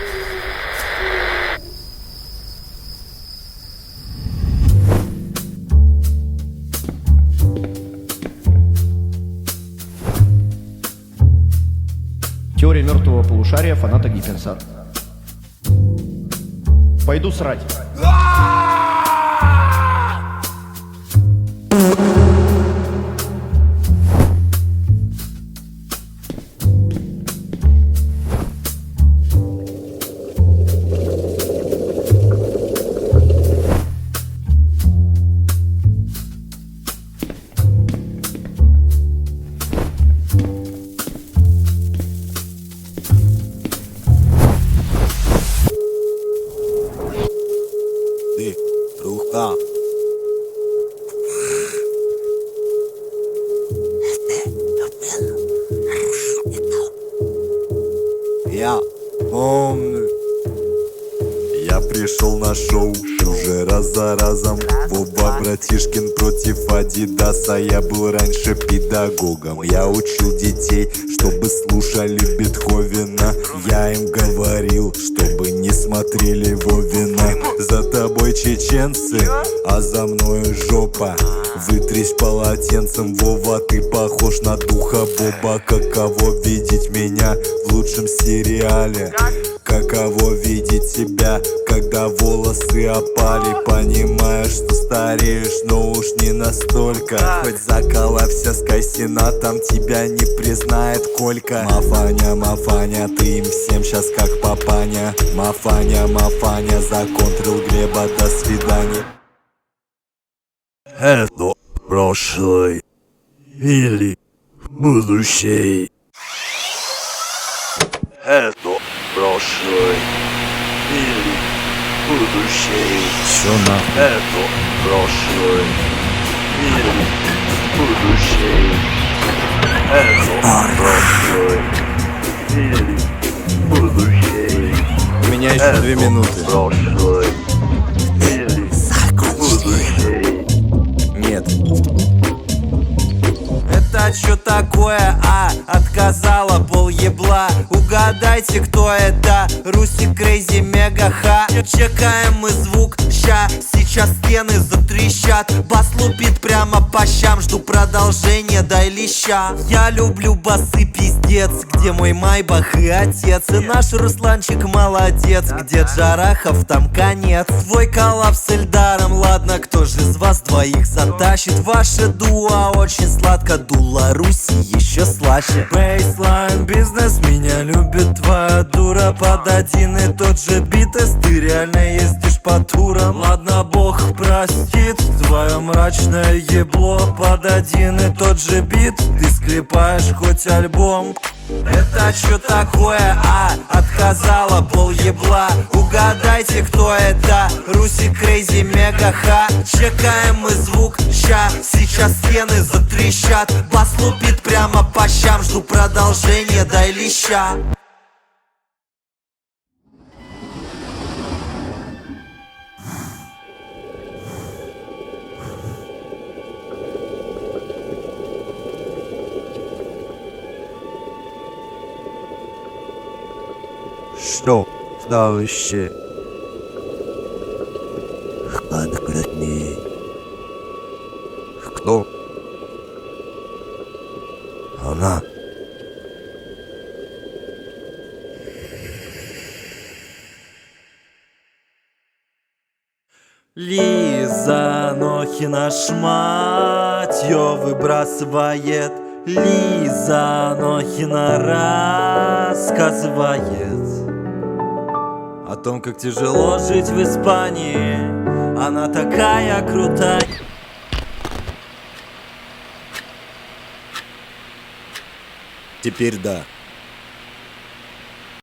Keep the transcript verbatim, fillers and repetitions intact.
Теория мертвого полушария фаната Гиппенса. Пойду срать. Ты, рука. Я помню. Я пришел на шоу уже раз за разом. Вова Братишкин против Адидаса. Я был раньше педагогом. Я учил детей, чтобы слушали Бетховена. Я им говорил, чтобы не смотрели Вовина. За тобой чеченцы, а за мною жопа. Вытрись полотенцем, Вова, ты похож на духа Боба. Каково видеть меня в лучшем сериале? Каково видеть тебя, когда волосы опали? Понимаешь, что стареешь, но уж не настолько. Хоть заколовся с Кайсенатом, тебя не признает Колька. Мафаня, Мафаня, ты им всем щас как папаня. Мафаня, Мафаня, законтрил Глеба, до свидания. Это прошлое или будущее. Это прошлое или будущее. Всё нахуй. Это прошлое или будущее. Это прошлое или будущее. У меня еще две минуты. Прошлое или будущее. Нет. Это чё такое, а? Отказала пол ебла. Угадайте, кто это? Русик Крейзи Мега Ха. Чекаем мы звук, ща. Сейчас стены затрещат. Бас лупит прямо по щам. Жду продолжения, дай леща. Я люблю басы, пиздец. Где мой Майбах и отец? И наш Русланчик молодец. Где Джарахов, там конец. Твой коллапс с Эльдаром. Ладно, кто же из вас двоих затащит? Ваше дуо очень сладко. Дула Руси еще слаще. Бейслайн бизнес, меня любит твоя дура. Под один и тот же бит, ты реально ездишь по турам. Ладно, бог простит твое мрачное ебло. Под один и тот же бит ты склепаешь хоть альбом. Это чё такое, а? Отказала пол ебла. Угадайте, кто это? Русик Крейзи Мега Ха. Чекаем мы звук, ща. Сейчас стены затрещат. Бас лупит прямо по щам. Жду продолжения, дай леща. Что дальше? Конкретней. Кто? Она. Лиза Нохина шмать ее выбрасывает. Лиза Нохина рассказывает о том, как тяжело жить в Испании. Она такая крутая. Теперь да.